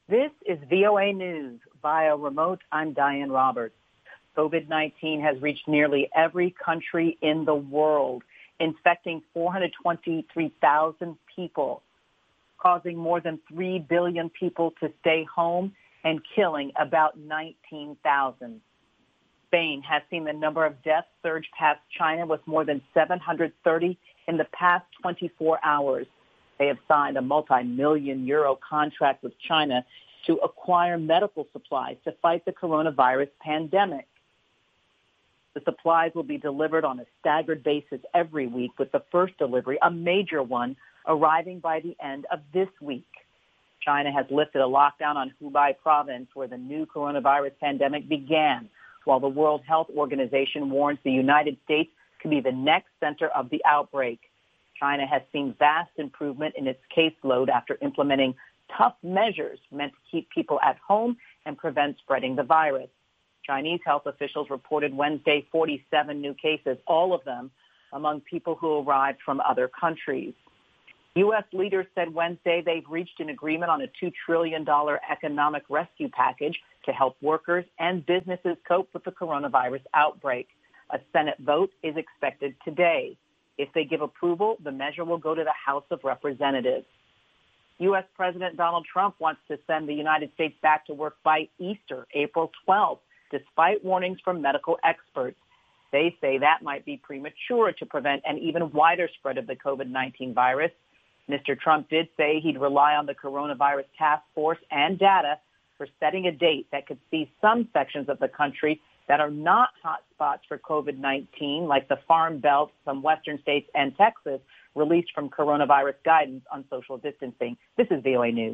This is VOA News. Via remote, I'm Diane Roberts. COVID-19 has reached nearly every country in the world, infecting 423,000 people, causing more than 3 billion people to stay home and killing about 19,000. Spain has seen the number of deaths surge past China with more than 730 in the past 24 hours. They have signed a multi-million euro contract with China to acquire medical supplies to fight the coronavirus pandemic. The supplies will be delivered on a staggered basis every week, with the first delivery, a major one, arriving by the end of this week. China has lifted a lockdown on Hubei province where the new coronavirus pandemic began, while the World Health Organization warns the United States could be the next center of the outbreak. China has seen vast improvement in its caseload after implementing tough measures meant to keep people at home and prevent spreading the virus. Chinese health officials reported Wednesday 47 new cases, all of them among people who arrived from other countries. U.S. leaders said Wednesday they've reached an agreement on a $2 trillion economic rescue package to help workers and businesses cope with the coronavirus outbreak. A Senate vote is expected today. If they give approval, the measure will go to the House of Representatives. U.S. President Donald Trump wants to send the United States back to work by Easter, April 12th, despite warnings from medical experts. They say that might be premature to prevent an even wider spread of the COVID-19 virus. Mr. Trump did say he'd rely on the coronavirus task force and data for setting a date that could see some sections of the country that are not hot spots for COVID-19, like the Farm Belt, some western states, and Texas, released from coronavirus guidance on social distancing. This is VOA News.